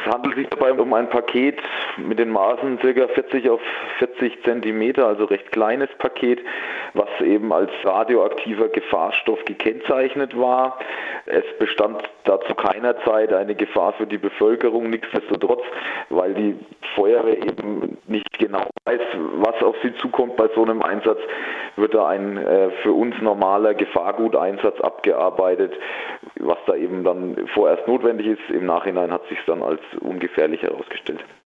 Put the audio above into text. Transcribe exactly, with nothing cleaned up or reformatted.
handelt sich dabei um ein Paket mit den Maßen ca. vierzig auf vierzig Zentimeter, also recht kleines Paket, was eben als radioaktiver Gefahrstoff gekennzeichnet war. Es bestand da zu keiner Zeit eine Gefahr für die Bevölkerung, nichtsdestotrotz, weil die Feuerwehr eben nicht genau weiß, was auf sie zukommt bei so einem Einsatz, wird da ein äh, für uns normaler Gefahrguteinsatz abgearbeitet, was da eben dann vorerst notwendig ist. Im Nachhinein hat sich dann als ungefährlich herausgestellt.